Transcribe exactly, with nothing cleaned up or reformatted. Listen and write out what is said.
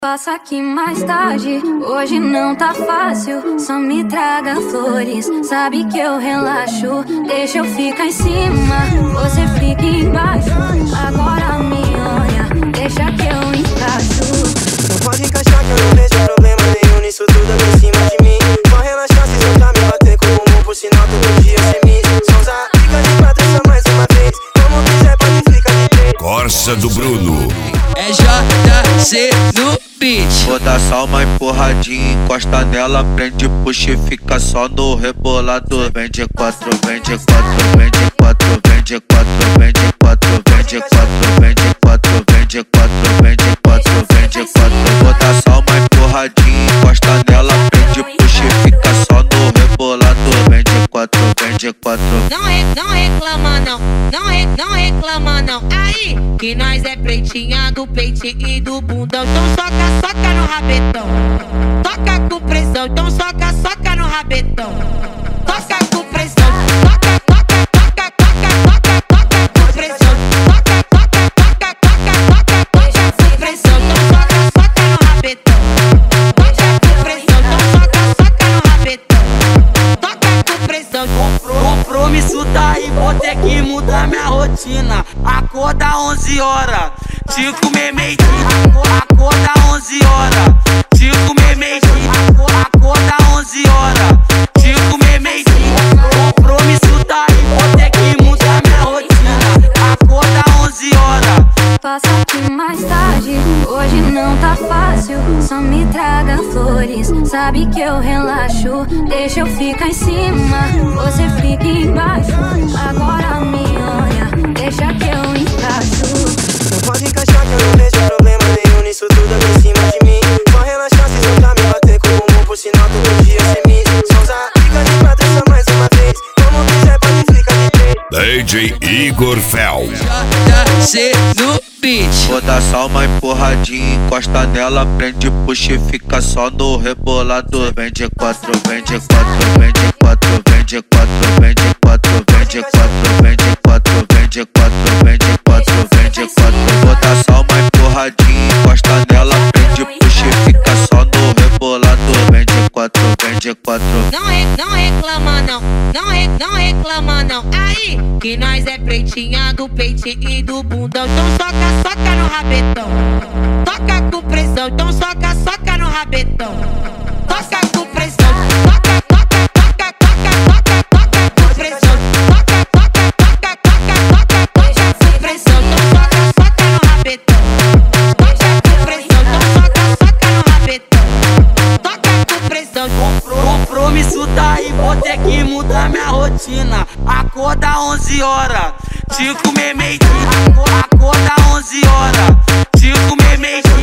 Passa aqui mais tarde, hoje não tá fácil. Só me traga flores, sabe que eu relaxo. Deixa eu ficar em cima, você fica embaixo. Agora me olha, deixa que eu encaixo. Não pode encaixar que eu não vejo problema nenhum nisso tudo aqui em cima de mim. Pode relaxar se soltar me bater com o humor, por sinal todo dia se me Sonza, fica de quatro só mais uma vez. Como quiser pode ficar de três. Corsa do Bruno. É J C no beat. Vou dar só uma empurradinha, encosta nela, prende, puxa e fica só no rebolador. Vem de quatro, vem de quatro, vem de quatro, vem de quatro, vem de quatro, vem de quatro, vem de quatro, vem de quatro, vem de quatro, vem de quatro. Vou dar só uma empurradinha, encosta nela, prende, puxa e fica só no rebolador. Vem de quatro, vem de quatro. Não, re, não reclama não, não, re, não reclama não. Aí, que nós é pretinha do peitinho e do bundão. Então soca, soca no rabetão. Toca com pressão, então soca, soca no rabetão. Toca com pressão, toca, toca, toca, toca, toca, toca com pressão. Toca, toca, toca, toca, toca, toca com pressão. Então soca, soca no rabetão. Toca com pressão, então soca, soca no rabetão. Toca com pressão. Compromisso tá aí, vou ter que mudar minha rotina. Acorda onze horas, te comer meio-dia. Acorda onze horas, te comer meio-dia. Acorda onze horas, te comer meio-dia. Compromisso tá aí, vou ter que mudar minha rotina. Acorda onze horas. Passa aqui mais tarde, hoje não tá fácil. Só me traga flores, sabe que eu relaxo. Deixa eu ficar em cima, você fica embaixo. Agora me olha, deixa que eu encaixo. Não pode encaixar que eu não vejo problema nenhum nisso tudo aqui em cima de mim. Pode relaxar se soltar me bater com o humor, por sinal todo dia se me Sonza, fica de quatro só mais uma vez. Como quiser pode ficar de três. D J Igor Fel. J C no beat. Vou dar só uma empurradinha, encosta nela, prende, puxa e fica só no rebolador. Vem de quatro, vem de quatro, vem de quatro, vem de quatro, vem de quatro, vem de quatro, vem de quatro, vem de quatro, vem de quatro, vem de quatro. Vou dar só uma empurradinha, encosta nela, prende, puxa e fica só no rebolador. Vem de quatro, vem de quatro. Não, re, não reclama não, não, re, não reclama não. Aí, que nós é pretinha do peitinho e do bundão. Então soca, soca no rabetão. Toca com pressão, então soca, soca no rabetão. Toca com pressão, toca, toca, toca, toca, toca, toca com pressão. Toca, toca, toca, toca, toca, toca com pressão. Então soca, soca no rabetão. Toca com pressão, então soca, soca no rabetão. Toca com pressão. Compromisso tá aí, vou ter que mudar minha rotina. Acorda onze horas, te comer meio-dia. Acorda onze horas, te comer meio-dia.